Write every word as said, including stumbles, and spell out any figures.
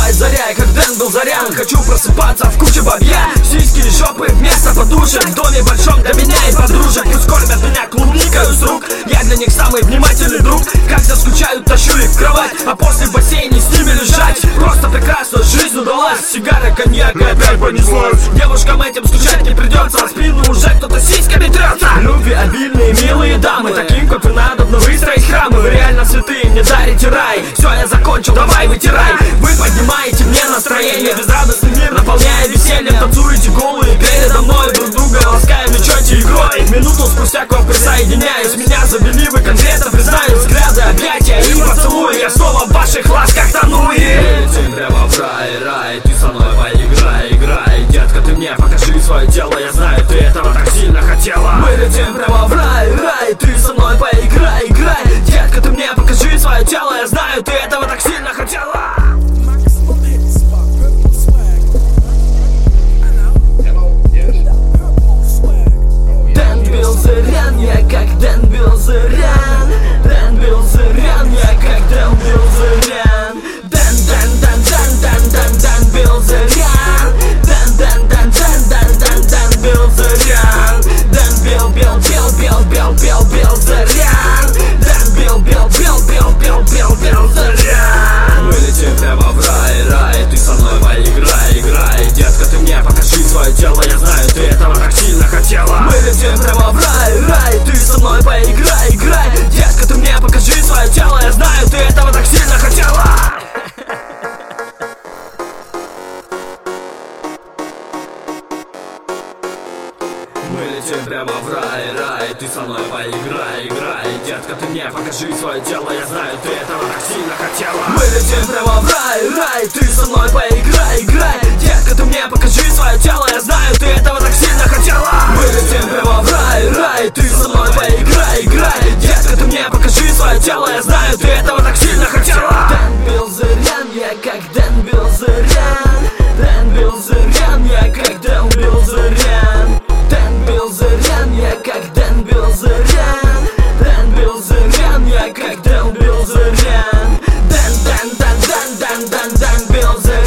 Наступает заря, и как Дэн Билзерян хочу просыпаться в куче бабья. Сиськи и жопы вместо подушек, в доме большом для меня и подружек. Пусть кормят меня клубникой с рук, я для них самый внимательный друг. Как заскучают, тащу их в кровать, а после в бассейне с ними лежать. Просто прекрасно, жизнь удалась. Сигара, коньяк и опять понеслась. Девушкам этим скучать не придется, а спину уже кто-то сиськами трется. Любви обильные, милые дамы, таким, как вы, надо выстроить храмы. Вы реально святые, мне дарите рай. Все, я закончил, давай вытирай. Вы поднимаете мне настроение, безрадостный мир наполняя весельем. Танцуете голые передо мной, друг друга лаская, мечете игрой. Минуту спустя к вам присоединяюсь, меня завели, вы конкретно признаюсь. Взгляды, объятия и поцелуи, я снова в ваших ласках тону. И летим прямо в рай, рай, ты со мной поиграй, играй. Детка, ты мне покажи свое тело, я знаю, ты этого так сильно хотела. Мы летим прямо в рай, рай, ты со мной поиграй, играй. Детка, ты мне покажи свое тело, я знаю, ты этого так сильно хотела. Дэн Билзерян, я как Дэн Билзерян. Дэн Билзерян, я как Дэн Билзерян. Дэн, Дэн, Дэн, Дэн, Дэн, Дэн, Дэн Билзерян. Дэн, Дэн, Дэн, Дэн, Дэн, Дэн, Дэн Билзерян. Дэн Бил, Бил, Бил, Бил, Бил, Бил, Билзерян. Дэн Бил, Бил, Бил, Бил, Бил, Бил, Билзерян. Мы летим прямо в рай, рай, ты со мной поиграй, играй. Детка, ты мне покажи свое тело, я знаю, ты этого так сильно хотела. Мы летим прямо в рай, рай, ты со мной поиграй, играй. Детка, ты мне покажи свое тело, я знаю, ты этого так сильно хотела. Мы летим прямо в рай, рай, ты со мной поиграй, играй. Детка, ты мне покажи свое тело, я знаю, ты этого так сильно хотела. Мы летим прямо в рай, рай, ты со мной поиграй, играй. Детка, ты мне покажи свое тело, я знаю, ты этого так сильно хотела. Мы летим прямо в рай, рай, ты со мной поиграй, играй. Детка, ты мне покажи свое тело, я знаю, ты этого так сильно хотела. Дэн Билзерян, я как Дэн Билзерян. Дэн Билзерян, я как Дэн Билзерян. Дэн Билзерян, я как Дэн Билзерян. Дэн Билзерян, я как Дэн Билзерян. Дэн, Дэн, Дэн, Дэн, Дэн, Дэн, Дэн Билзерян.